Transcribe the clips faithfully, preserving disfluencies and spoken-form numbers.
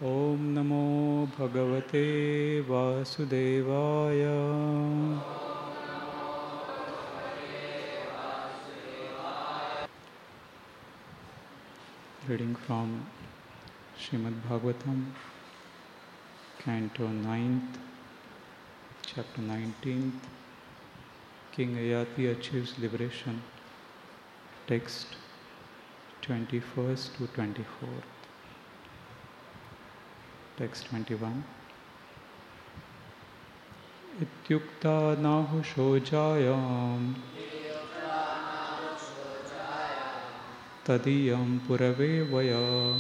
Om Namo Bhagavate Vasudevaya. Reading from Srimad Bhagavatam, Canto ninth, Chapter nineteenth. King Yayati achieves liberation. Text twenty-first to twenty-fourth. Text twenty-one. Ityukta nahu shojayam tadiyam purave vaya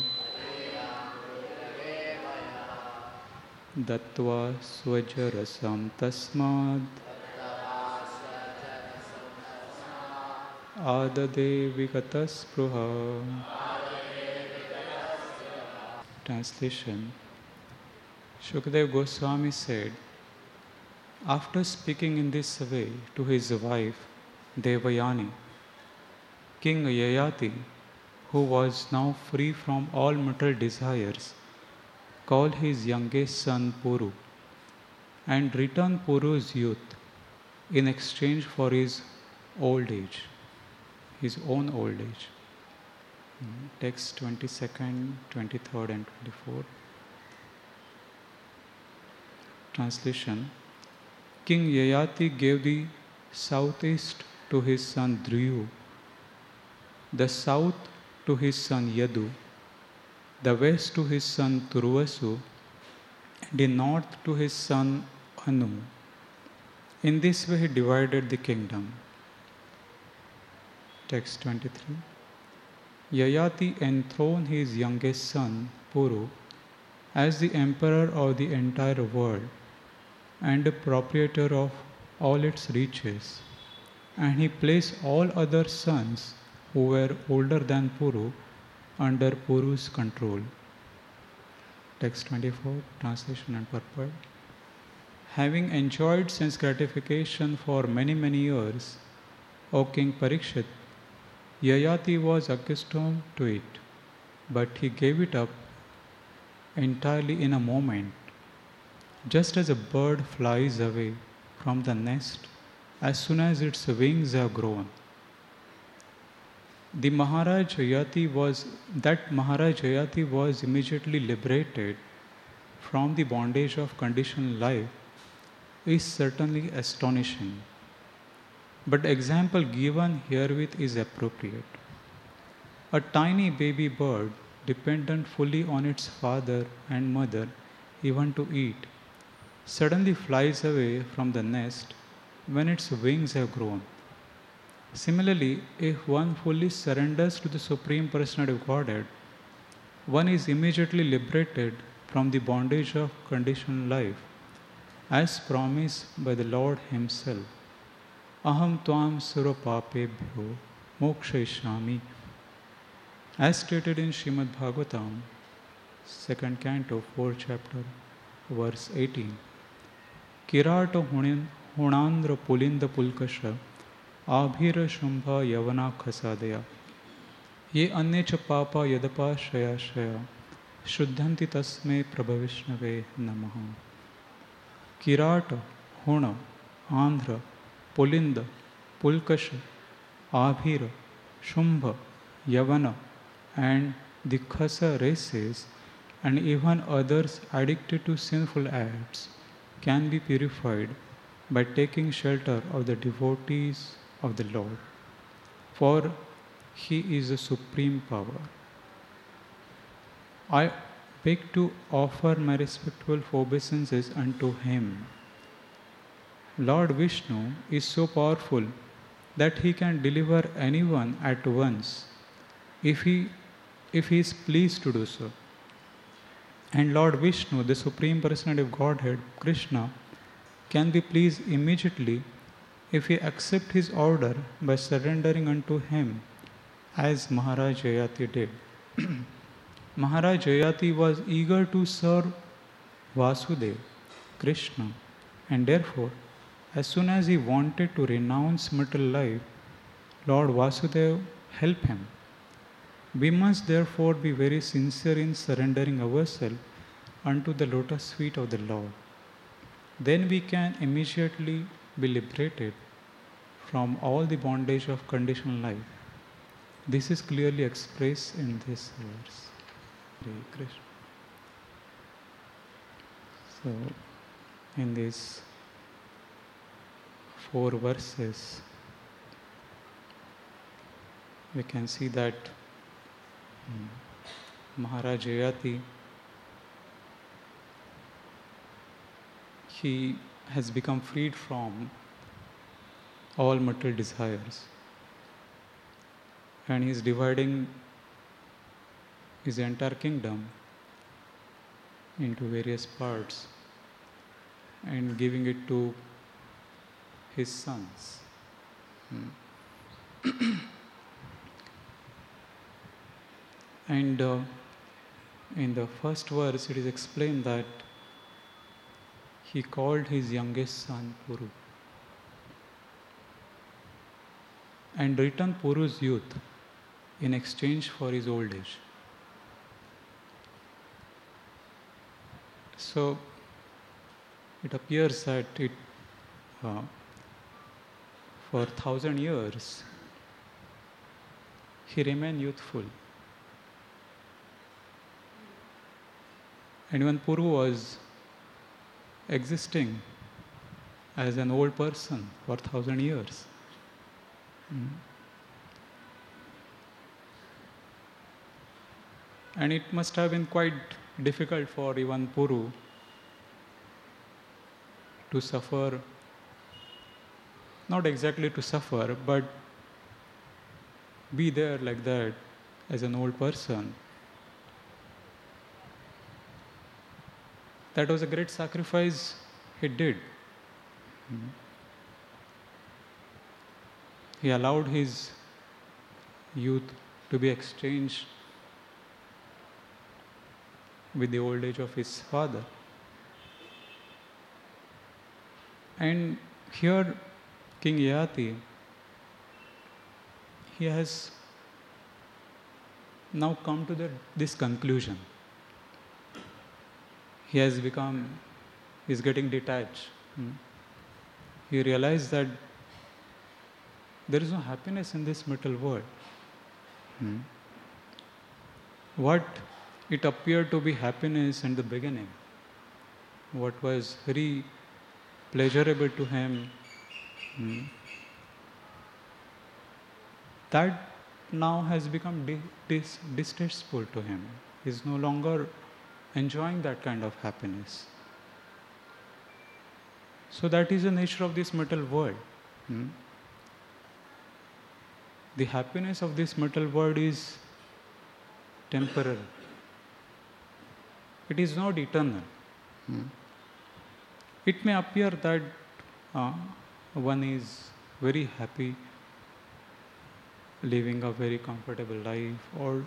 dattva swajarasam tasmad adade vigatas pruha. Translation. Shukdev Goswami said, after speaking in this way to his wife Devayani, King Yayati, who was now free from all material desires, called his youngest son Puru and returned Puru's youth in exchange for his old age, his own old age. Text twenty-second, twenty-third and twenty-fourth. Translation. King Yayati gave the southeast to his son Dhriyu, the south to his son Yadu, the west to his son Turvasu, and the north to his son Anu. In this way he divided the kingdom. Text twenty-three. Yayati enthroned his youngest son Puru as the emperor of the entire world and the proprietor of all its riches, and he placed all other sons who were older than Puru under Puru's control. Text twenty-four, translation and purport. Having enjoyed sense gratification for many, many years, O King Parikshit, Yayati was accustomed to it, but he gave it up entirely in a moment. Just as a bird flies away from the nest as soon as its wings have grown. The Maharaj Yayati was, that Maharaj Yayati was immediately liberated from the bondage of conditioned life is certainly astonishing. But the example given herewith is appropriate. A tiny baby bird, dependent fully on its father and mother even to eat, suddenly flies away from the nest when its wings have grown. Similarly, if one fully surrenders to the Supreme Personality of Godhead, one is immediately liberated from the bondage of conditioned life, as promised by the Lord Himself. Aham tvam surapapebhyo mokshayishami. As stated in Srimad Bhagavatam, second canto, fourth chapter, verse eighteen. Kirata hunandra pulinda pulkasha abhira shumbha yavana khasadaya ye anye cha papa yadapa shaya shaya shuddhanti tasme prabhavishnave namaha. Kirata, huna, andhra, pulinda, pulkasha, abhira, shumbha, yavana, and the khasa races, and even others addicted to sinful acts, can be purified by taking shelter of the devotees of the Lord, for He is the supreme power. I beg to offer my respectful obeisances unto Him. Lord Vishnu is so powerful that He can deliver anyone at once if He, if he is pleased to do so. And Lord Vishnu, the Supreme Personality of Godhead, Krishna, can be pleased immediately if he accept His order by surrendering unto Him, as Maharaj Yayati did. Maharaj Yayati was eager to serve Vasudeva, Krishna, and therefore, as soon as he wanted to renounce material life, Lord Vasudeva helped him. We must therefore be very sincere in surrendering ourselves unto the lotus feet of the Lord, then we can immediately be liberated from all the bondage of conditional life. This is clearly expressed in this verse. Hare Krishna. So, in these four verses, we can see that um, Maharaj Yayati, he has become freed from all material desires, and he is dividing his entire kingdom into various parts and giving it to his sons. Hmm. And uh, in the first verse it is explained that he called his youngest son Puru and returned Puru's youth in exchange for his old age. So it appears that it, uh, for thousand years he remained youthful. And when Puru was existing as an old person for thousand years, mm, and it must have been quite difficult for even Puru to suffer, not exactly to suffer, but be there like that as an old person. That was a great sacrifice he did. Mm. He allowed his youth to be exchanged with the old age of his father. And here King Yayati, he has now come to the, this conclusion. He has become, he is getting detached. Hmm. He realized that there is no happiness in this material world. Hmm. What it appeared to be happiness in the beginning, what was very pleasurable to him, hmm, that now has become di- dis- distasteful to him. He is no longer enjoying that kind of happiness. So that is the nature of this material world. Hmm? The happiness of this material world is temporary. It is not eternal. Hmm? It may appear that uh, one is very happy, living a very comfortable life, or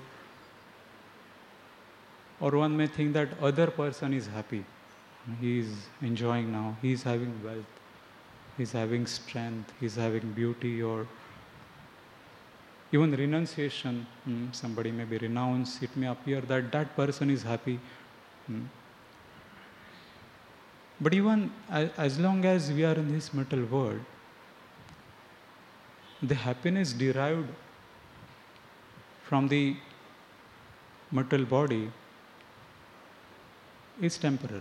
or one may think that other person is happy. He is enjoying now, he is having wealth, he is having strength, he is having beauty, or even renunciation. Hmm, somebody may be renounced, it may appear that that person is happy. Hmm. But even as, as long as we are in this material world, the happiness derived from the material body is temporary.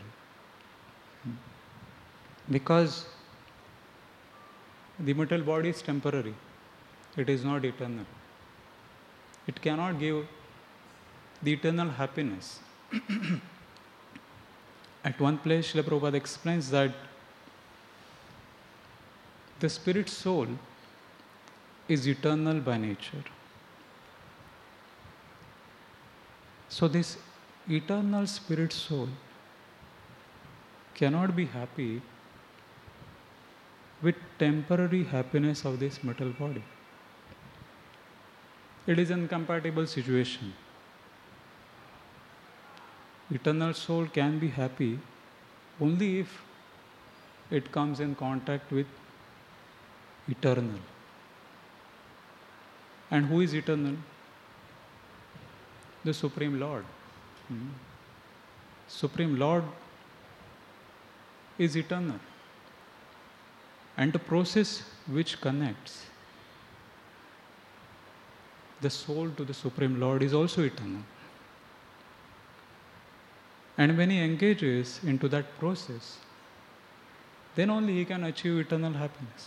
Because the material body is temporary, it is not eternal. It cannot give the eternal happiness. At one place, Srila Prabhupada explains that the spirit soul is eternal by nature. So this eternal spirit soul cannot be happy with temporary happiness of this material body. It is an incompatible situation. Eternal soul can be happy only if it comes in contact with eternal. And who is eternal? The Supreme Lord. Hmm. Supreme Lord is eternal. And the process which connects the soul to the Supreme Lord is also eternal. And when he engages into that process, then only he can achieve eternal happiness.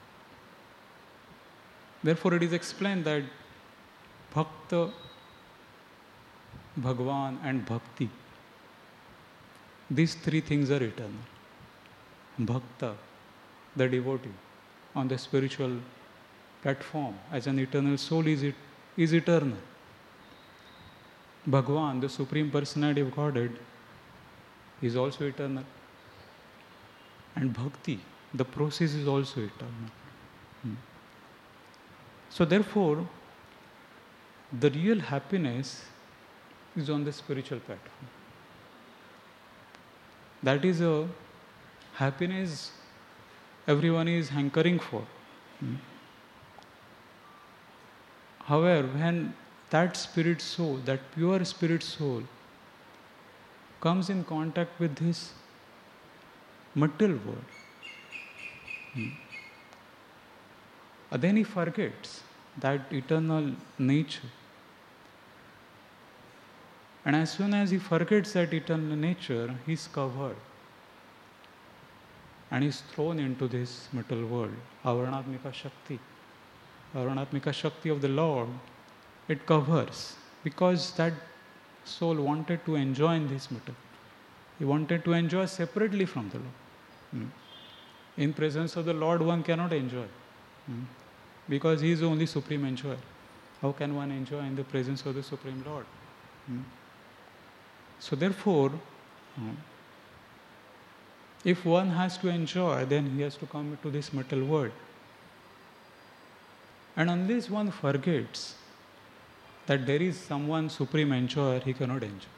Therefore, it is explained that Bhakta, Bhagwan and Bhakti, these three things are eternal. Bhakta, the devotee, on the spiritual platform as an eternal soul is, it, is eternal. Bhagwan, the Supreme Personality of Godhead, is also eternal. And Bhakti, the process is also eternal. Hmm. So therefore, the real happiness is on the spiritual platform. That is a happiness everyone is hankering for. Hmm. However, when that spirit soul, that pure spirit soul, comes in contact with this material world, hmm, then he forgets that eternal nature. And as soon as he forgets that eternal nature, he is covered and is thrown into this material world. Avaranatmika Shakti. Avaranatmika Shakti of the Lord, it covers, because that soul wanted to enjoy in this matter. He wanted to enjoy separately from the Lord. Hmm. In presence of the Lord, one cannot enjoy. Hmm. Because he is the only supreme enjoyer. How can one enjoy in the presence of the Supreme Lord? Hmm. So therefore, hmm, if one has to enjoy, then he has to come to this material world. And unless one forgets that there is someone supreme enjoyer, he cannot enjoy.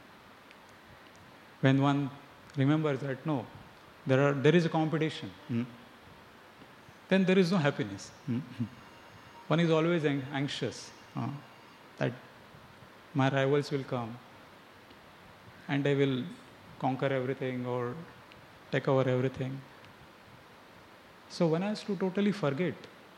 When one remembers that, no, there are there is a competition, hmm, then there is no happiness. Hmm. One is always ang- anxious uh, that my rivals will come and they will conquer everything or take over everything. So one has to totally forget.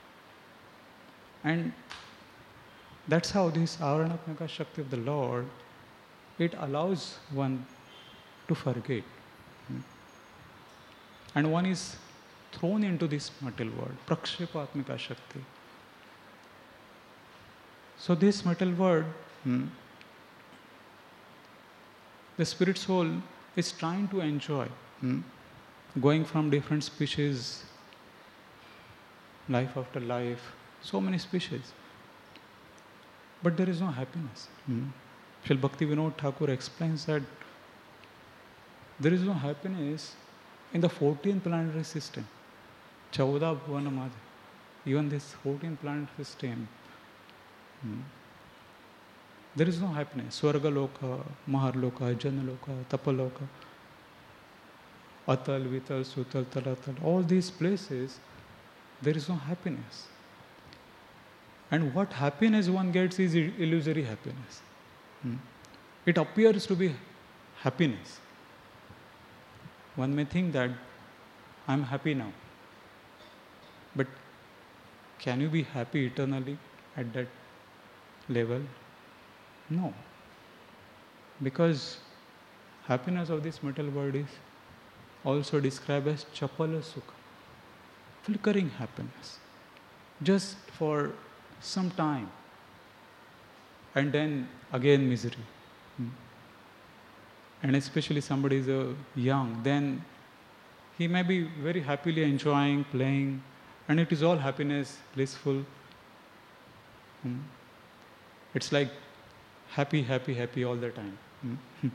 And that's how this Avaranatmika Shakti of the Lord, it allows one to forget. Hmm. And one is thrown into this material world, Prakshepatmika Shakti. So this material world, hmm, the spirit soul is trying to enjoy, hmm, going from different species, life after life, so many species. But there is no happiness. Hmm. Srila Bhakti Vinod Thakur explains that there is no happiness in the fourteenth planetary system. Chauda Bhuvana Madhe. Even this fourteenth planetary system, hmm, there is no happiness. Swarga Loka, Maharloka, Janaloka, Tapaloka, Atal, Vital, Sutal, Talatal, all these places, there is no happiness. And what happiness one gets is illusory happiness. Hmm. It appears to be happiness. One may think that I am happy now. But can you be happy eternally at that level? No. Because happiness of this material world is also described as Chapala Sukha, flickering happiness, just for some time, and then again misery. Hmm. And especially somebody is uh, young, then he may be very happily enjoying, playing, and it is all happiness, blissful. Hmm. It's like happy, happy, happy all the time. Hmm.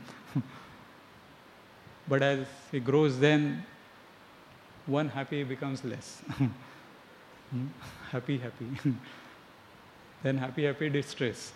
But as he grows, then one happy becomes less. Hmm. Happy, happy. Then happy, happy, distress.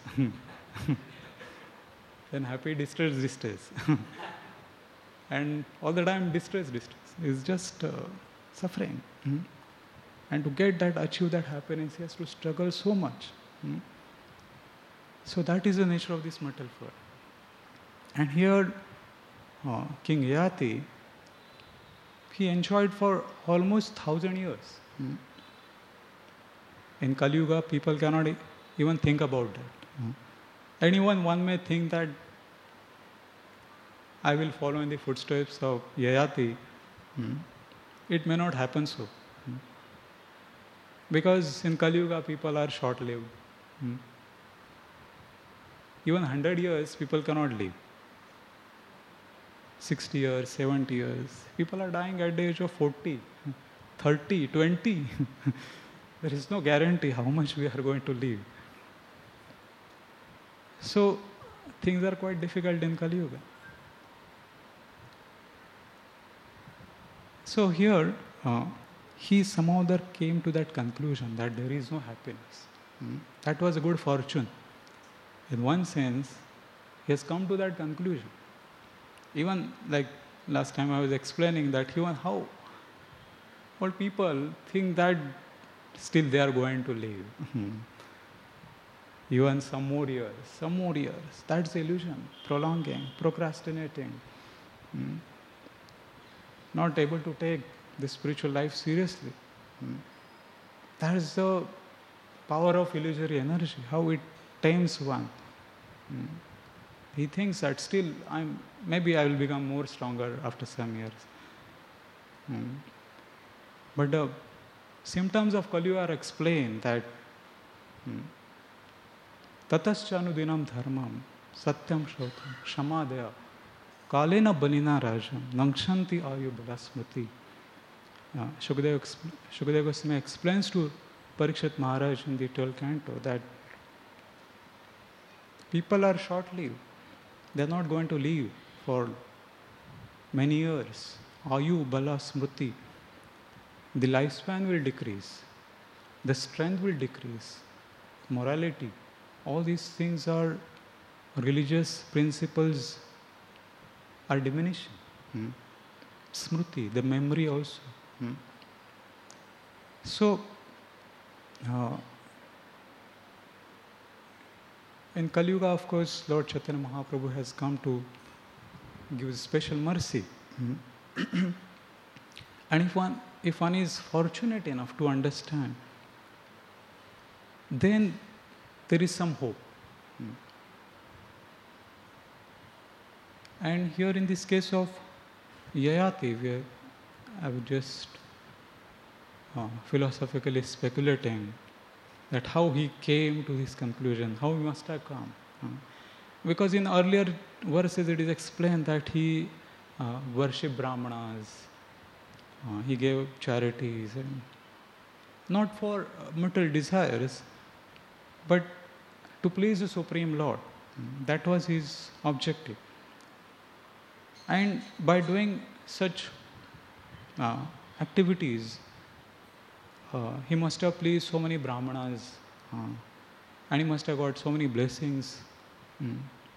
Then happy, distress, distress. And all the time distress, distress. It's just uh, suffering. Hmm. And to get that, achieve that happiness, he has to struggle so much. Hmm. So that is the nature of this material world. And here, uh, King Yati, he enjoyed for almost thousand years. Mm. In Kali Yuga, people cannot e- even think about that. Mm. Anyone, one may think that I will follow in the footsteps of Yayati. Mm. It may not happen so. Mm. Because in Kali Yuga, people are short-lived. Mm. Even one hundred years, people cannot live. sixty years, seventy years. People are dying at the age of forty, thirty, twenty. There is no guarantee how much we are going to live. So, things are quite difficult in Kali Yuga. So here, uh, he somehow there came to that conclusion that there is no happiness. Mm. That was a good fortune. In one sense, he has come to that conclusion. Even like last time I was explaining that even how old people think that still they are going to live. Mm. Even some more years, some more years. That's the illusion. Prolonging, procrastinating. Mm. Not able to take the spiritual life seriously. Mm. That is the power of illusory energy, how it tames one. Mm. He thinks that still, I'm maybe I will become more stronger after some years. Mm. But the symptoms of Kali Yuga are explained that Tataschanudinam dharmam satyam shautam shamadaya kalena banina rajam nangshanti ayu balasmriti. Uh, Shukadeva, Shukadeva Goswami explains to Parikshit Maharaj in the twelfth canto that people are short-lived. They are not going to live for many years. Ayu bala smriti. The lifespan will decrease. The strength will decrease. Morality. All these things are religious principles are diminishing. Hmm. Smriti, the memory also. Hmm. So, uh, in Kali Yuga, of course, Lord Chaitanya Mahaprabhu has come to give special mercy. Hmm. And if one, if one is fortunate enough to understand, then there is some hope. Hmm. And here in this case of Yayati, where I was just uh, philosophically speculating that how he came to this conclusion, how he must have come. Uh, because in earlier verses it is explained that he uh, worshipped Brahmanas, uh, he gave charities, and not for material desires, but to please the Supreme Lord. That was his objective. And by doing such uh, activities, uh, he must have pleased so many Brahmanas, uh, and he must have got so many blessings. Mm.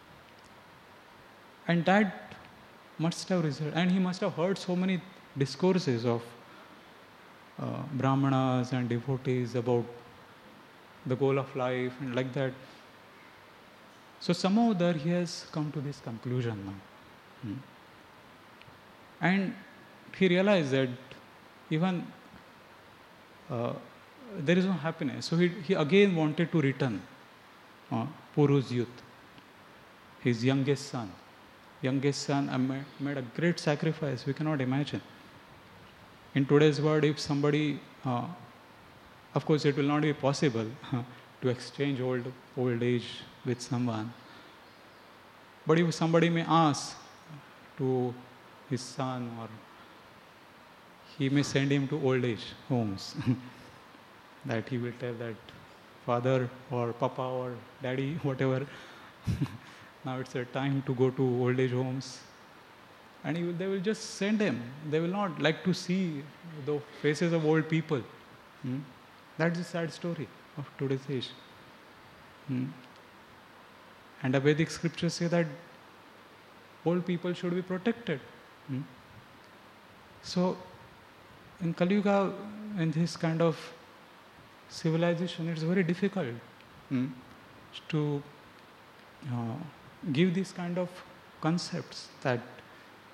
And that must have resulted, and he must have heard so many discourses of uh, Brahmanas and devotees about the goal of life and like that. So somehow there he has come to this conclusion now. Mm. And he realized that even uh, there is no happiness. So he, he again wanted to return uh, Puru's youth, his youngest son. Youngest son uh, made, made a great sacrifice, we cannot imagine. In today's world, if somebody, uh, of course it will not be possible to exchange old, old age with someone. But if somebody may ask to his son, or he may send him to old age homes, that he will tell that father or papa or daddy, whatever, now it's a time to go to old age homes. And he will, they will just send him. They will not like to see the faces of old people. Hmm? That's the sad story of today's age. Hmm? And the Vedic scriptures say that old people should be protected. Hmm? So, in Kali Yuga, in this kind of civilization, it's very difficult hmm, to uh, give these kind of concepts that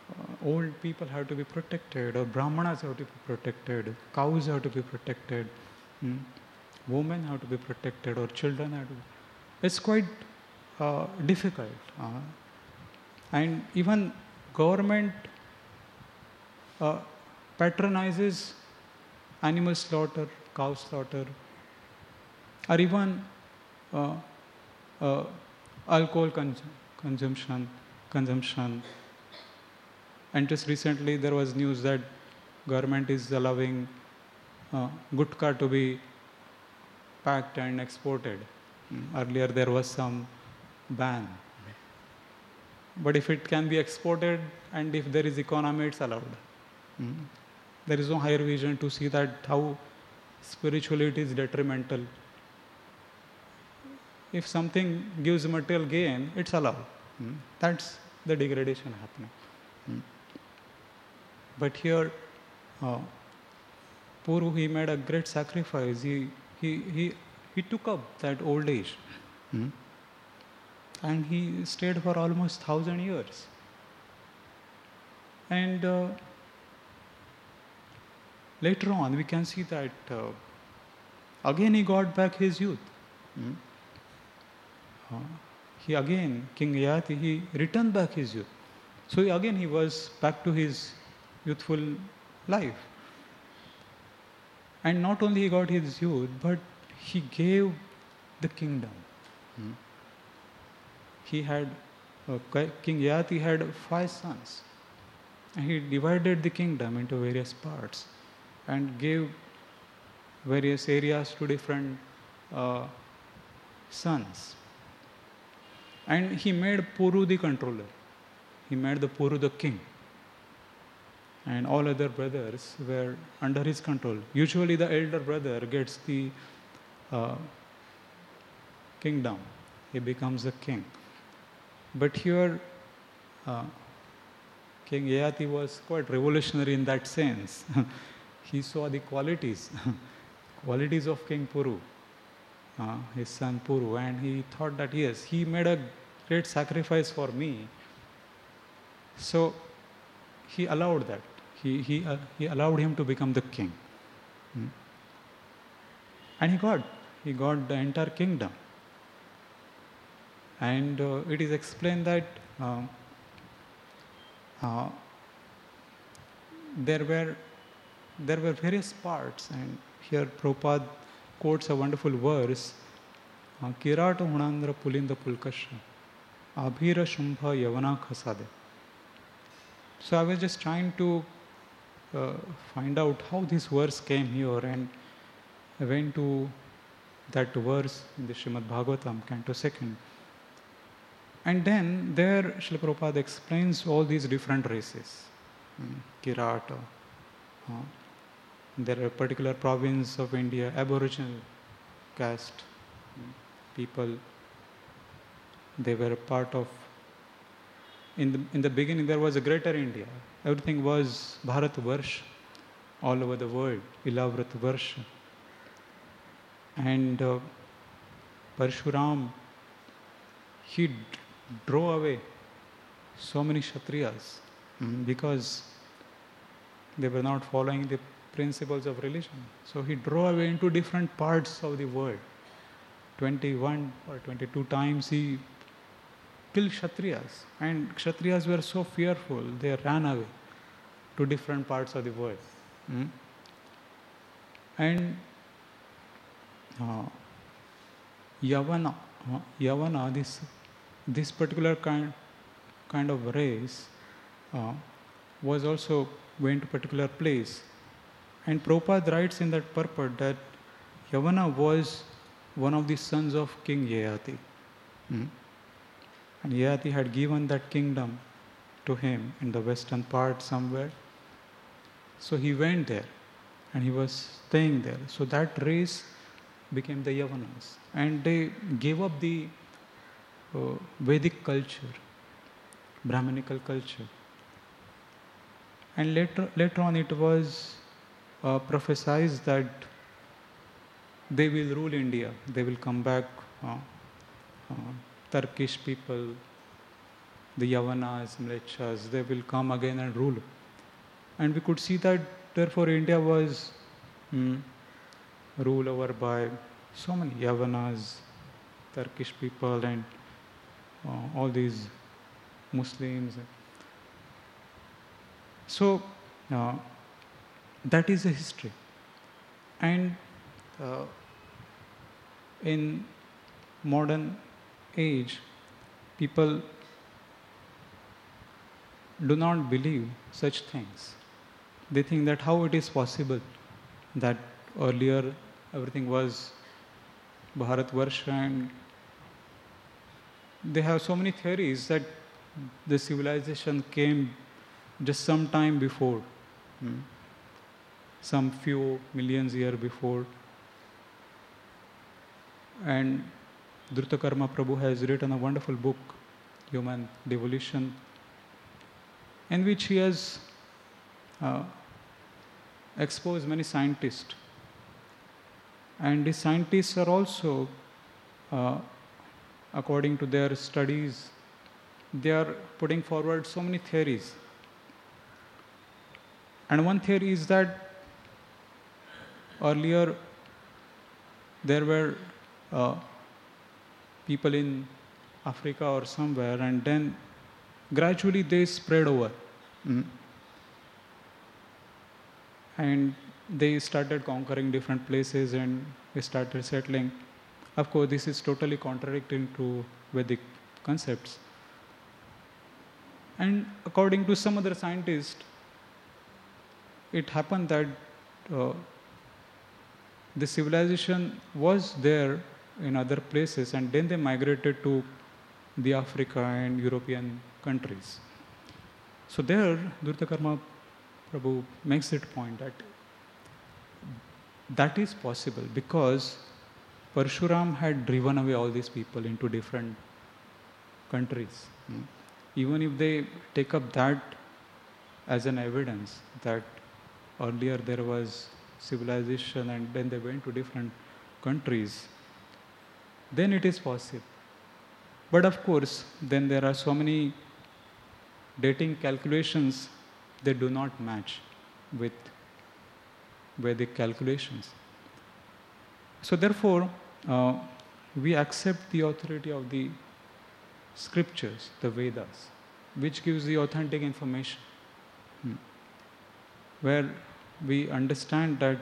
uh, old people have to be protected, or brahmanas have to be protected, cows have to be protected, mm, women have to be protected, or children have to be. It's quite uh, difficult. Uh, and even government uh, patronizes animal slaughter, cow slaughter, or even uh, uh, alcohol consum- consumption, consumption. And just recently there was news that government is allowing uh, gutka to be packed and exported. Mm. Earlier there was some ban. But if it can be exported and if there is economy, it's allowed. Mm. There is no higher vision to see that how spiritually it is detrimental. If something gives material gain, it's allowed. Mm. That's the degradation happening. Mm. But here, uh, Puru, he made a great sacrifice. He, he, he, he took up that old age. Mm. And he stayed for almost thousand years. And uh, later on, we can see that uh, again he got back his youth. Mm. Uh, he again, King Yayati, he returned back his youth. So he, again he was back to his youthful life. And not only he got his youth, but he gave the kingdom. Mm. He had, uh, King Yayati had five sons. And he divided the kingdom into various parts and gave various areas to different uh, sons. And he made Puru the controller. He made the Puru the king. And all other brothers were under his control. Usually the elder brother gets the uh, kingdom. He becomes the king. But here, uh, King Yayati was quite revolutionary in that sense. He saw the qualities, qualities of King Puru, uh, his son Puru, and he thought that yes, he made a great sacrifice for me. So he allowed that. He, he, uh, he allowed him to become the king. Hmm. And he got, he got the entire kingdom. And uh, it is explained that uh, uh, there were there were various parts, and here Prabhupada quotes a wonderful verse: "Kirata hunandra pulinda pulkasha, abhira shumbha yavana khasade." So I was just trying to uh, find out how this verse came here, and I went to that verse in the Srimad Bhagavatam, Canto second. And then there Srila Prabhupada explains all these different races. Mm, Kirata. Uh, there are a particular province of India, Aboriginal caste mm, people. They were a part of, in the, in the beginning there was a greater India. Everything was Bharatvarsha, all over the world, Ilavratvarsha. And uh, Parshuram, he drove away so many Kshatriyas mm, because they were not following the principles of religion. So he drove away into different parts of the world. twenty-one or twenty-two times he killed Kshatriyas. And Kshatriyas were so fearful, they ran away to different parts of the world. Mm. And uh, Yavana, uh, Yavana, this This particular kind, kind of race uh, was also went to a particular place. And Prabhupada writes in that purport that Yavana was one of the sons of King Yayati. Mm. And Yayati had given that kingdom to him in the western part somewhere. So he went there and he was staying there. So that race became the Yavanas. And they gave up the Uh, Vedic culture, Brahminical culture. And later, later on it was uh, prophesied that they will rule India, they will come back, uh, uh, Turkish people, the Yavanas, Mlechas, they will come again and rule. And we could see that, therefore, India was mm, ruled over by so many Yavanas, Turkish people, and uh, all these Muslims. So, uh, that is a history. And uh, in modern age, people do not believe such things. They think that how it is possible that earlier everything was Bharatvarsha, and they have so many theories that the civilization came just some time before, hmm, some few millions year before. And Drutakarma Prabhu has written a wonderful book, Human Devolution, in which he has uh, exposed many scientists. And the scientists are also, uh, according to their studies, they are putting forward so many theories. And one theory is that earlier there were uh, people in Africa or somewhere, and then gradually they spread over. Mm. And they started conquering different places and they started settling. Of course, this is totally contradicting to Vedic concepts. And according to some other scientists, it happened that uh, the civilization was there in other places, and then they migrated to the Africa and European countries. So there, Drutakarma Prabhu makes it point that that is possible because Parshuram had driven away all these people into different countries. Hmm. Even if they take up that as an evidence that earlier there was civilization and then they went to different countries, then it is possible. But of course, then there are so many dating calculations that do not match with Vedic calculations. So therefore, uh, we accept the authority of the scriptures, the Vedas, which gives the authentic information, hmm, where we understand that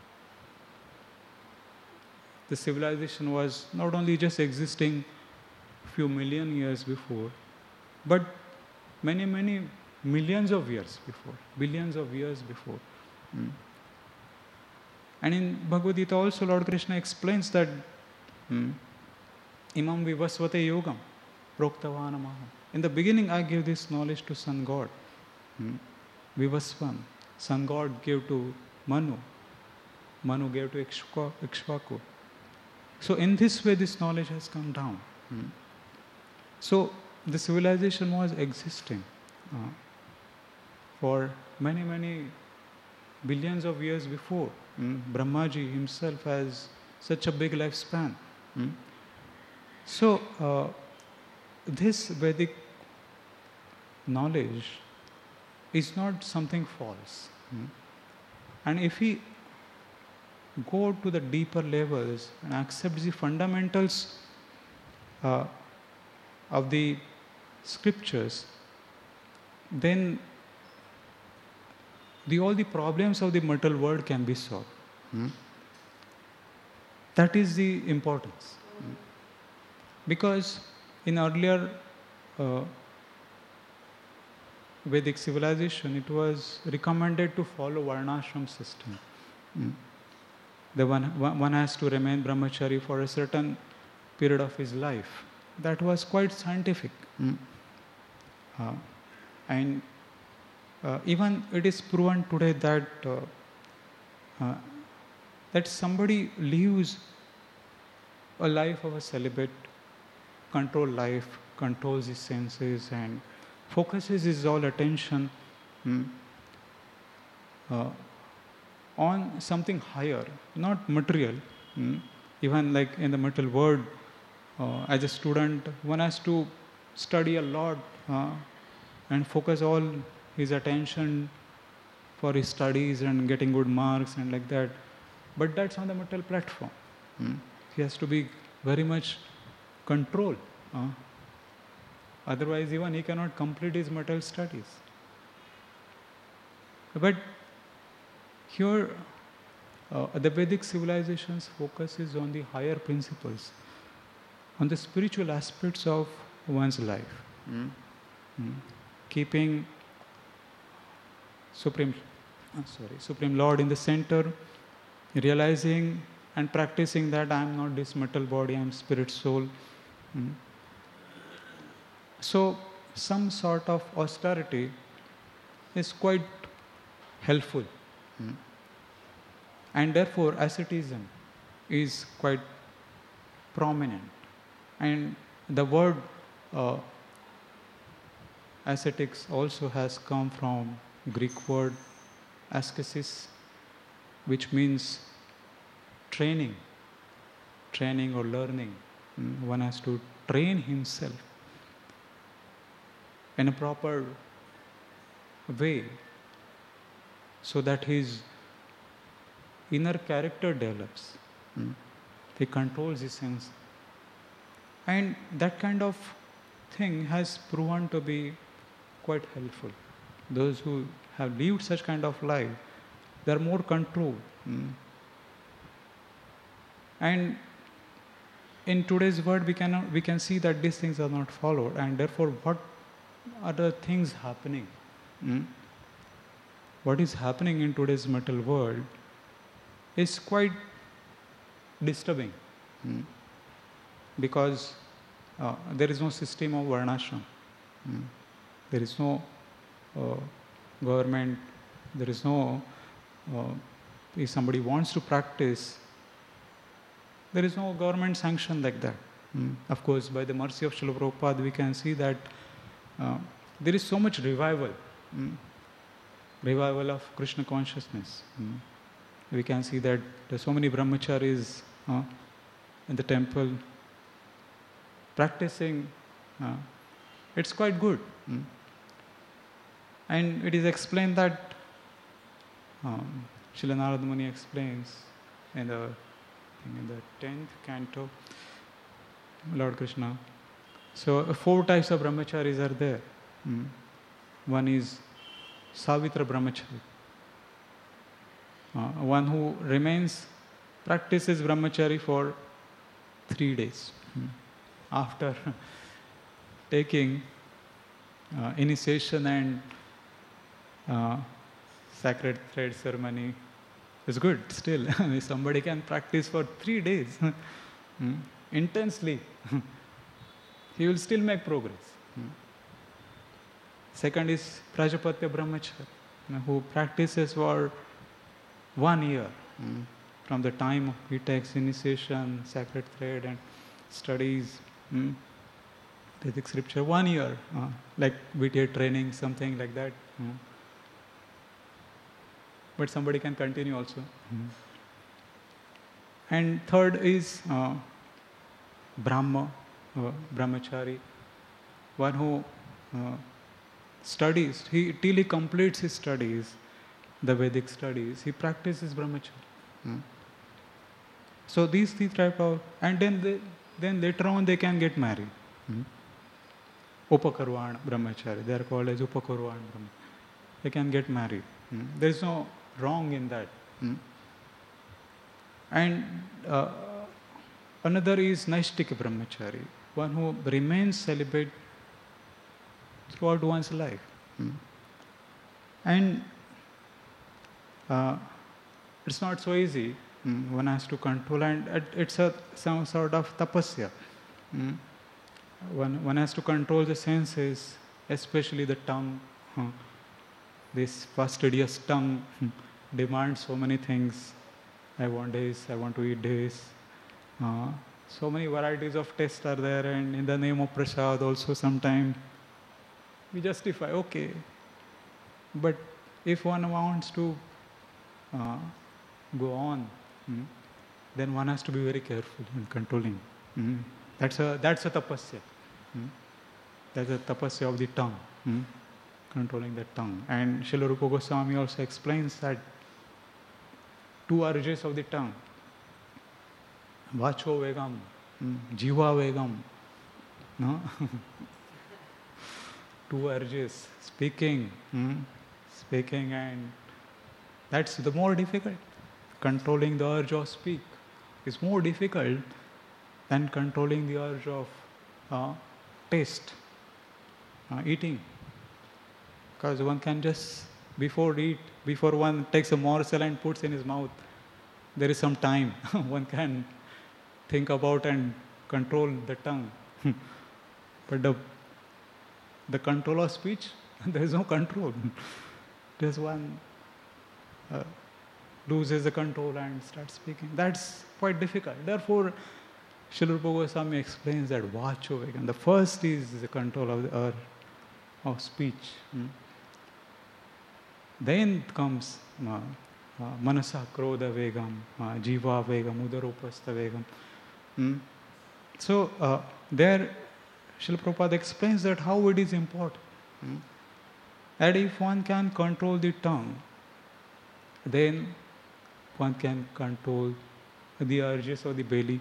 the civilization was not only just existing few million years before, but many, many millions of years before, billions of years before. Hmm. And in Bhagavad Gita also Lord Krishna explains that hmm, Imam Vivasvate Yogam Proktavanamaha. In the beginning I gave this knowledge to Sun God. Hmm. Vivasvan. Sun God gave to Manu. Manu gave to Ikshvaku. So in this way this knowledge has come down. Hmm. So the civilization was existing uh, for many, many billions of years before. Mm. Brahmaji himself has such a big lifespan. Mm. So uh, this Vedic knowledge is not something false. Mm. And if we go to the deeper levels and accept the fundamentals uh, of the scriptures, then the, all the problems of the material world can be solved. Hmm? That is the importance. Hmm? Because in earlier uh, Vedic civilization, it was recommended to follow Varnashram system. Hmm? The one, one has to remain brahmachari for a certain period of his life. That was quite scientific. Hmm? Uh, and Uh, even it is proven today that uh, uh, that somebody lives a life of a celibate, controlled life, controls his senses and focuses his all attention hmm, uh, on something higher, not material. Hmm. Even like in the material world, uh, as a student, one has to study a lot uh, and focus all his attention for his studies and getting good marks and like that. But that's on the material platform. Hmm? He has to be very much controlled. Uh, otherwise, even he cannot complete his material studies. But here, uh, the Vedic civilization's focus is on the higher principles, on the spiritual aspects of one's life. Mm. Mm. Keeping Supreme, uh, sorry, Supreme Lord in the center, realizing and practicing that I am not this material body, I am spirit soul. Mm. So, some sort of austerity is quite helpful. Mm. And therefore, asceticism is quite prominent. And the word uh, ascetics also has come from Greek word askesis, which means training, training or learning. Mm. One has to train himself in a proper way so that his inner character develops. Mm. He controls his sense. And that kind of thing has proven to be quite helpful. Those who have lived such kind of life, they are more controlled. Mm. And in today's world, we cannot, we can see that these things are not followed, and therefore, what are the things happening? Mm? What is happening in today's material world is quite disturbing. Mm? Because uh, there is no system of varnashram. Mm? There is no uh, government, there is no, uh, if somebody wants to practice, there is no government sanction like that. Mm. Of course, by the mercy of Srila Prabhupada, we can see that uh, there is so much revival, mm. revival of Krishna consciousness. Mm. We can see that there are so many brahmacharis uh, in the temple practicing. Uh, it's quite good. Mm. And it is explained that, um, Srila Narada Muni explains in the in the tenth canto, Lord Krishna. So uh, four types of brahmacharis are there. Mm. One is Savitra brahmachari, uh, one who remains, practices brahmachari for three days. Mm. After taking uh, initiation and uh, sacred thread ceremony, it's good still. Somebody can practice for three days mm, intensely. He will still make progress. Mm. Second is Prajapatya Brahmachari, you know, who practices for one year. Mm. From the time he takes initiation, sacred thread and studies mm, Vedic scripture, one year, uh, like B T A training, something like that. Mm. But somebody can continue also. Mm. And third is uh, Brahma, uh, Brahmachari, one who uh, studies, he, till he completes his studies, the Vedic studies, he practices Brahmachari. Mm. So these three type of, and then they, then later on they can get married. Mm. Upakarvana Brahmachari, they are called as Upakarvana Brahmachari. They can get married. Mm. There is no wrong in that. Mm. And uh, another is Naishtika Brahmachari, one who remains celibate throughout one's life. Mm. And uh, it's not so easy. Mm. One has to control, and it's a some sort of tapasya. Mm. One, one has to control the senses, especially the tongue. Huh. This fastidious tongue demands so many things. I want this, I want to eat this. Uh, so many varieties of tastes are there, and in the name of prasad also sometimes we justify, okay. But if one wants to uh, go on, mm, then one has to be very careful in controlling. Mm. That's a that's a tapasya. Mm. That's the tapasya of the tongue, hmm? controlling the tongue. And Srila Rupa Goswami also explains that two urges of the tongue, vacho vegam, hmm? jiva vegam, no? Two urges, speaking, hmm? speaking, and that's the more difficult. Controlling the urge of speak is more difficult than controlling the urge of uh, taste, uh, eating. Because one can just, before eat, before one takes a morsel and puts in his mouth, there is some time. One can think about and control the tongue. But the, the control of speech, there is no control. Just one uh, loses the control and starts speaking. That's quite difficult. Therefore, Srila Rupa Goswami explains that vacho vegam. The first is the control of the urge of speech. Hmm? Then comes uh, uh, manasa krodha vegam, uh, jiva vegam, udaropastha vegam. Hmm? So uh, there, Srila Prabhupada explains that how it is important. Hmm? And if one can control the tongue, then one can control the urges of the belly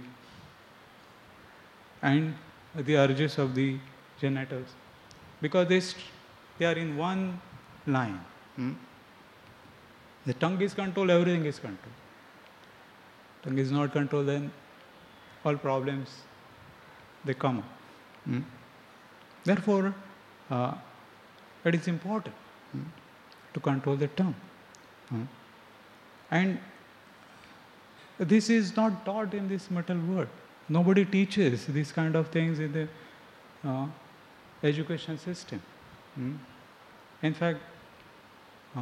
and the urges of the genitals, because they, st- they are in one line. Hmm? The tongue is controlled, everything is controlled. Tongue is not controlled, then all problems, they come up. Hmm? Therefore, uh, it is important hmm, to control the tongue. Hmm? And this is not taught in this material world. Nobody teaches these kind of things in the uh, education system. Hmm? In fact, uh,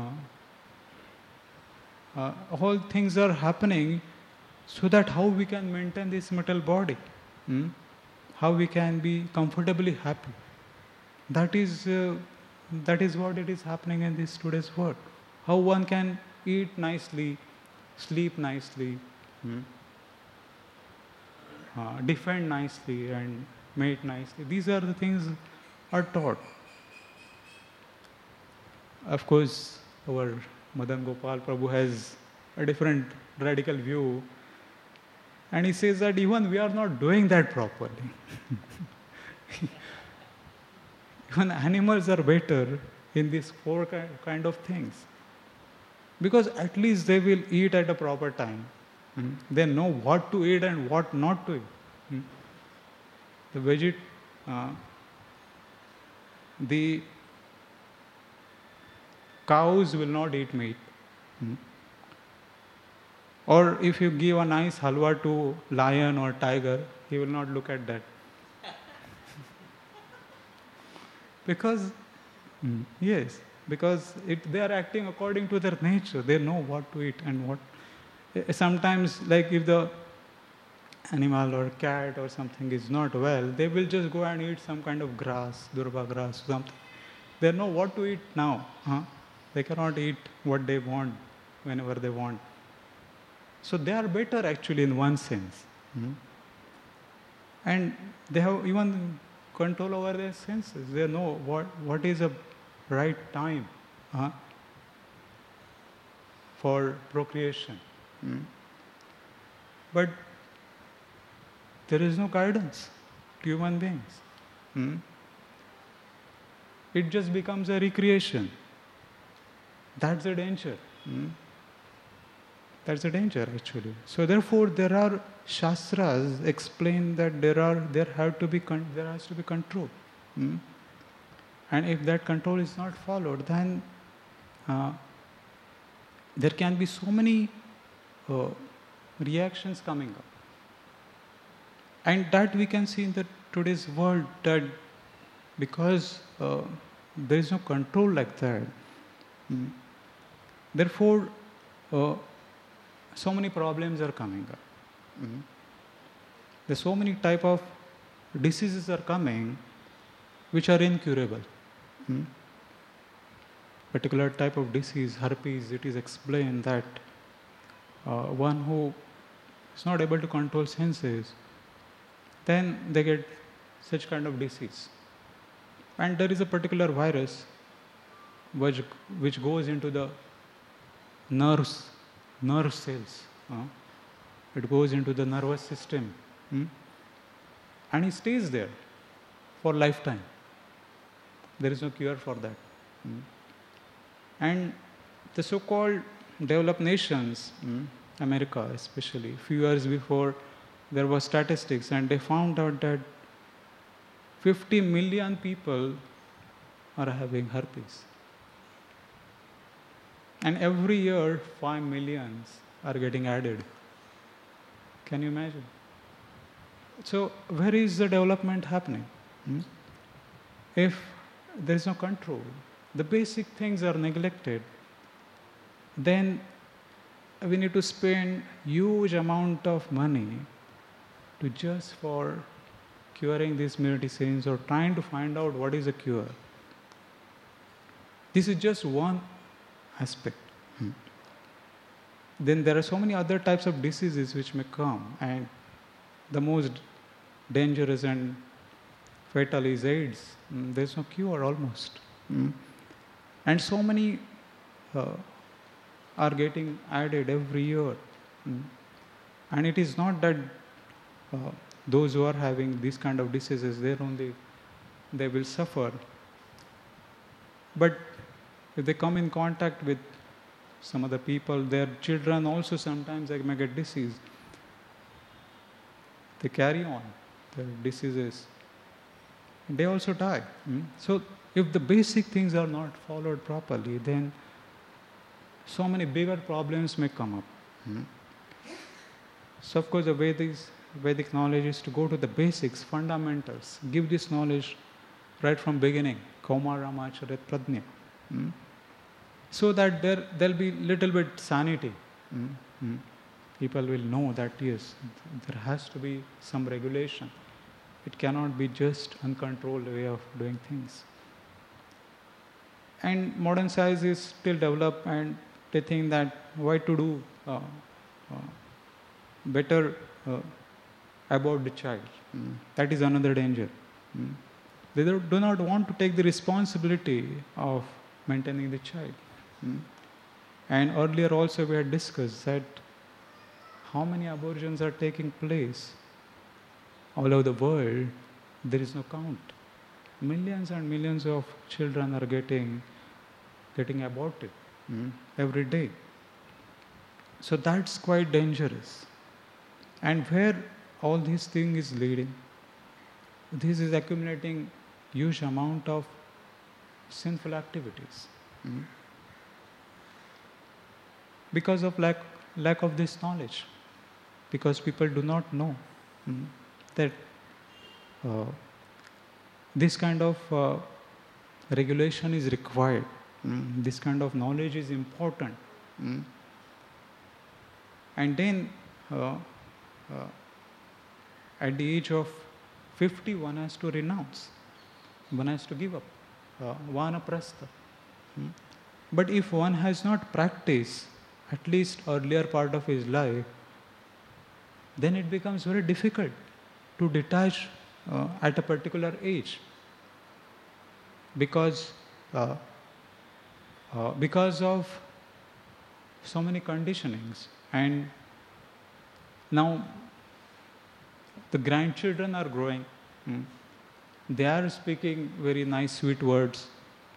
uh, all things are happening so that how we can maintain this material body, hmm? how we can be comfortably happy. That is, uh, that is what it is happening in this today's world. How one can eat nicely, sleep nicely, hmm? uh, defend nicely and mate nicely. These are the things are taught. Of course, our Madan Gopal Prabhu has a different radical view, and he says that even we are not doing that properly. Even animals are better in these four kind of things, because at least they will eat at a proper time. Hmm? They know what to eat and what not to eat. Hmm? The veget, uh, the cows will not eat meat. Hmm? Or if you give a nice halwa to lion or tiger, he will not look at that. Because, mm, yes, because it, they are acting according to their nature. They know what to eat and what. Sometimes, like if the animal or cat or something is not well, they will just go and eat some kind of grass, durba grass or something. They know what to eat now. Huh? They cannot eat what they want whenever they want. So they are better actually in one sense. Hmm? And they have even control over their senses. They know what, what is a right time huh, for procreation. Hmm? But there is no guidance to human beings. Hmm? It just becomes a recreation. That's the danger. Hmm? That's the danger actually. So therefore there are shastras explain that there are there have to be con- there has to be control. Hmm? And if that control is not followed, then uh, there can be so many uh, reactions coming up. And that we can see in the today's world, that because uh, there is no control like that. Hmm? Therefore, uh, so many problems are coming up. Mm-hmm. There's so many type of diseases are coming which are incurable. Mm-hmm. Particular type of disease, herpes, it is explained that uh, one who is not able to control senses, then they get such kind of disease. And there is a particular virus which, which goes into the nerves, nerve cells. Uh, it goes into the nervous system. Hmm? And it stays there for lifetime. There is no cure for that. Hmm? And the so-called developed nations, hmm, America especially, a few years before, there was statistics and they found out that fifty million people are having herpes. And every year, five millions are getting added. Can you imagine? So, where is the development happening? Hmm? If there is no control, the basic things are neglected, then we need to spend huge amount of money to just for curing these medicines or trying to find out what is a cure. This is just one aspect. Hmm. Then there are so many other types of diseases which may come, and the most dangerous and fatal is AIDS. Mm, there's no cure almost. Mm. And so many uh, are getting added every year. Mm. And it is not that uh, those who are having these kind of diseases, they only they will suffer. But if they come in contact with some other people, their children also sometimes they may get disease. They carry on their diseases. They also die. Mm? So if the basic things are not followed properly, then so many bigger problems may come up. Mm? So of course the Vedic, Vedic knowledge is to go to the basics, fundamentals, give this knowledge right from beginning, Kaumaramacharya Pradnya. Mm? So that there there'll be little bit sanity. Mm? Mm? People will know that yes, there has to be some regulation. It cannot be just uncontrolled way of doing things. And modern science is still developed, and they think that why to do uh, uh, better uh, about the child. Mm. That is another danger. Mm. They do not want to take the responsibility of maintaining the child. Mm. And earlier also we had discussed that how many abortions are taking place all over the world, there is no count. Millions and millions of children are getting getting aborted mm, every day. So that's quite dangerous. And where all these thing is leading, this is accumulating huge amount of sinful activities. Mm. Because of lack, lack of this knowledge. Because people do not know mm, that uh, this kind of uh, regulation is required. Mm, this kind of knowledge is important. Mm. And then uh, uh, at the age of fifty, one has to renounce. One has to give up. Uh, Vanaprastha. Mm. But if one has not practiced at least earlier part of his life, then it becomes very difficult to detach uh, at a particular age. Because uh, uh, because of so many conditionings. And now the grandchildren are growing. Mm. They are speaking very nice, sweet words.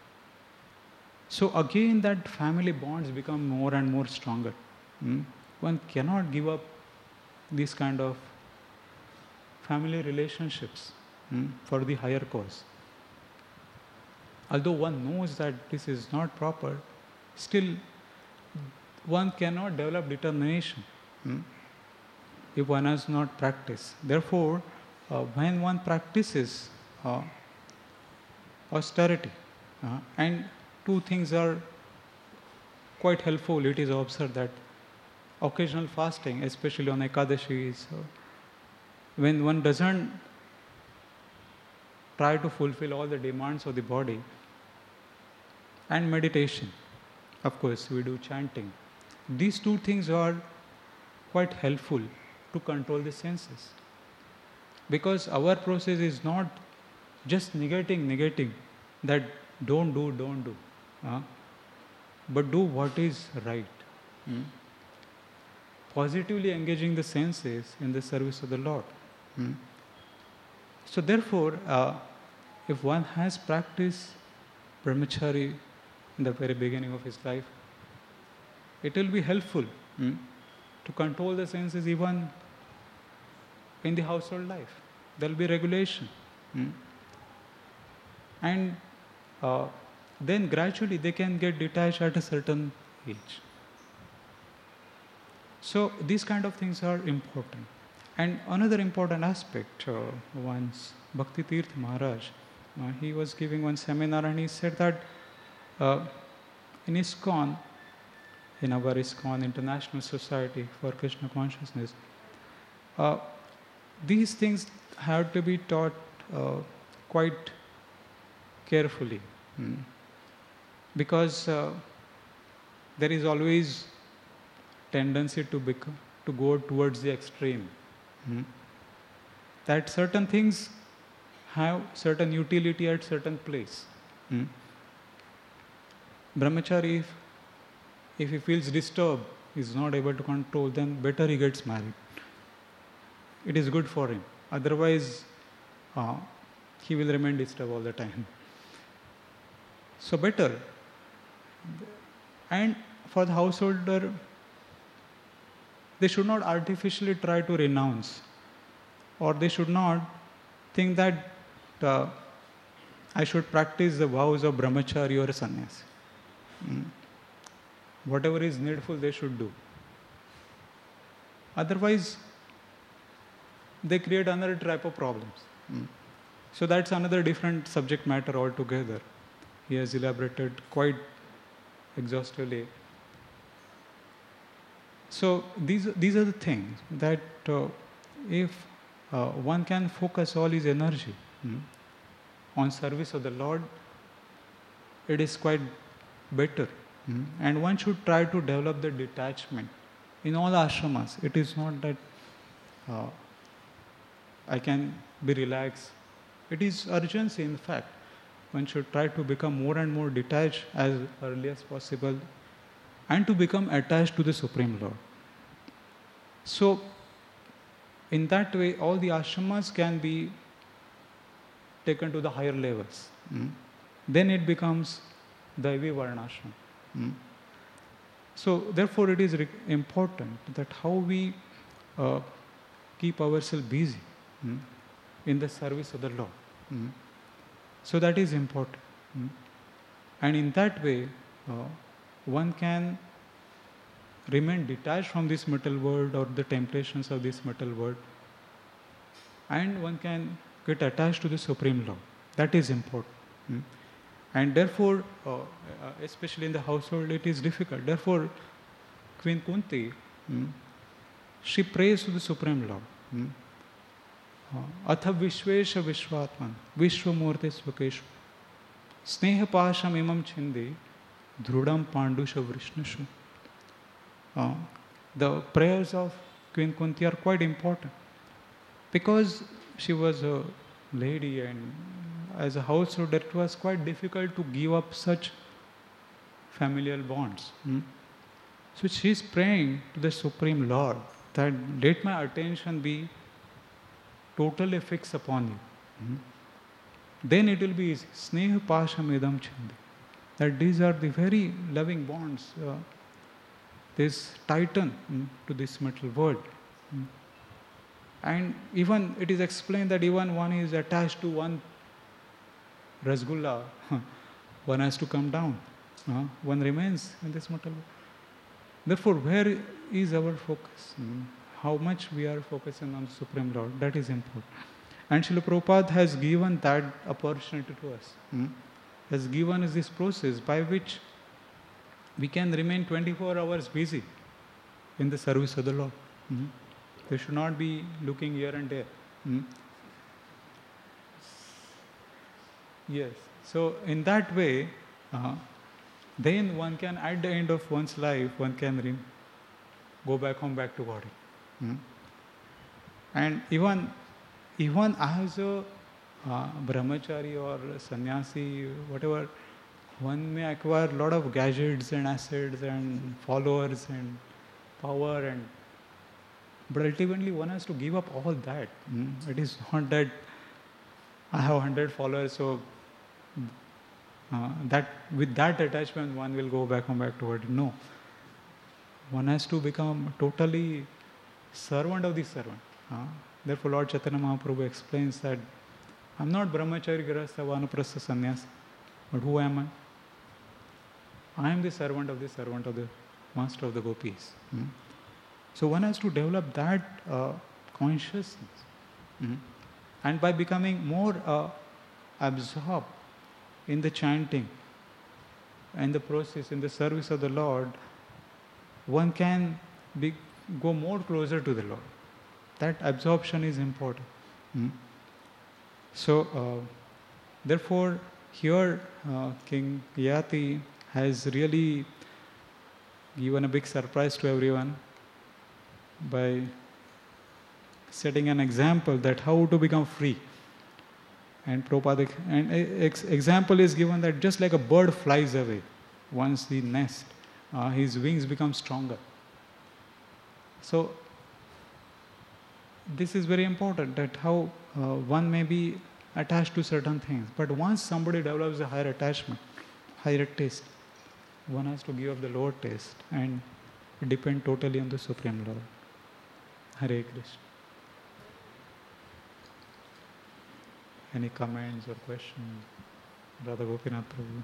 So again that family bonds become more and more stronger. Mm. One cannot give up this kind of family relationships mm, for the higher cause. Although one knows that this is not proper, still one cannot develop determination mm, if one has not practiced. Therefore, uh, when one practices uh, austerity, uh, and two things are quite helpful, it is observed that occasional fasting, especially on Ekadashi, is uh, when one doesn't try to fulfill all the demands of the body, and meditation. Of course, we do chanting. These two things are quite helpful to control the senses. Because our process is not just negating, negating that don't do, don't do, uh, but do what is right. Mm? Positively engaging the senses in the service of the Lord. Mm? So therefore, uh, if one has practiced brahmachari in the very beginning of his life, it will be helpful mm, to control the senses even in the household life. There will be regulation. Mm. And uh, then gradually they can get detached at a certain age. So these kind of things are important. And another important aspect, uh, once Bhakti Tirth Maharaj, uh, he was giving one seminar and he said that uh, in ISKCON, in our ISKCON International Society for Krishna Consciousness, uh, these things have to be taught uh, quite carefully. Mm. Because uh, there is always tendency to become, to go towards the extreme. Mm. That certain things have certain utility at certain place. Mm. Brahmachari, if, if he feels disturbed, is not able to control, then better he gets married. It is good for him. Otherwise, uh, he will remain disturbed all the time. So better. And for the householder, they should not artificially try to renounce, or they should not think that uh, I should practice the vows of brahmachari or sannyasi. Mm. Whatever is needful, they should do. Otherwise, they create another type of problems. Mm. So that's another different subject matter altogether. He has elaborated quite exhaustively. So these these are the things that uh, if uh, one can focus all his energy mm, on service of the Lord, it is quite better. Mm. And one should try to develop the detachment. In all ashramas, it is not that uh, I can be relaxed. It is urgency, in fact. One should try to become more and more detached as early as possible and to become attached to the Supreme Lord. So, in that way, all the ashramas can be taken to the higher levels. Mm. Then it becomes Daivi Varnashram. Mm. So, therefore, it is re- important that how we uh, keep ourselves busy mm, in the service of the Lord. Mm. So that is important. Mm. And in that way, uh, one can remain detached from this material world or the temptations of this material world, and one can get attached to the Supreme Lord. That is important. Mm. And therefore, uh, especially in the household, it is difficult. Therefore, Queen Kunti, mm, she prays to the Supreme Lord. Mm. Atha Vishvesha Vishvatman, Vishwamurti Svakeshu, Sneha Pasham Imam Chindi, Dhrudam Pandusha Vrishnushu. Uh, the prayers of Queen Kunti are quite important because she was a lady and as a householder it was quite difficult to give up such familial bonds. Hmm? So she is praying to the Supreme Lord that let my attention be totally fixed upon you. Hmm? Then it will be easy. Sneha Pasham Idam Chandi. That these are the very loving bonds. Uh, this titan mm, to this material world. Mm. And even it is explained that even one is attached to one rasgulla, one has to come down. Uh, one remains in this material world. Therefore, where is our focus? Mm. How much we are focusing on the Supreme Lord, that is important. And Srila Prabhupada has given that opportunity to us. Mm. Has given us this process by which we can remain twenty-four hours busy in the service of the Lord. Mm. We should not be looking here and there. Mm. Yes. So in that way, uh, then one can, at the end of one's life, one can re- go back home, back to body. Mm. And even even as a uh, brahmachari or sannyasi, whatever, one may acquire a lot of gadgets and assets and followers and power, and but ultimately one has to give up all that. Mm? It is not that I have one hundred followers, so uh, that with that attachment one will go back and back toward it. No. One has to become totally servant of the servant. Uh, therefore Lord Chaitanya Mahaprabhu explains that I'm not brahmachari, grihastha, vanaprastha, sannyasi, but who am I? I am the servant of the servant of the master of the gopis. Mm? So one has to develop that uh, consciousness. Mm? And by becoming more uh, absorbed in the chanting, in the process, in the service of the Lord, one can be, go more closer to the Lord. That absorption is important. Mm? So, uh, therefore, here uh, King Yati has really given a big surprise to everyone by setting an example that how to become free. And Prabhupada, and ex- example is given that just like a bird flies away once the nest, uh, his wings become stronger. So this is very important, that how uh, one may be attached to certain things, but once somebody develops a higher attachment, higher taste, one has to give up the lower taste and depend totally on the Supreme Lord. Hare Krishna. Any comments or questions? Radha Gopinath Prabhu.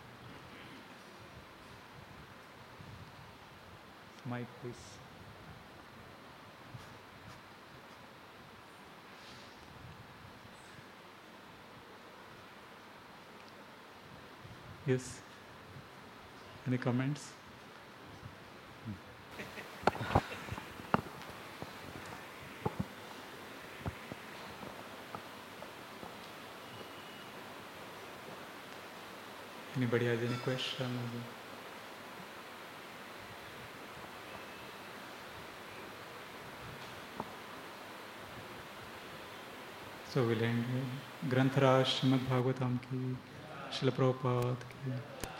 Mic, please. Yes. Any comments? Anybody has any question? So we'll end with Granth Raj Srimad Bhagavatam ki, Srila Prabhupada ki.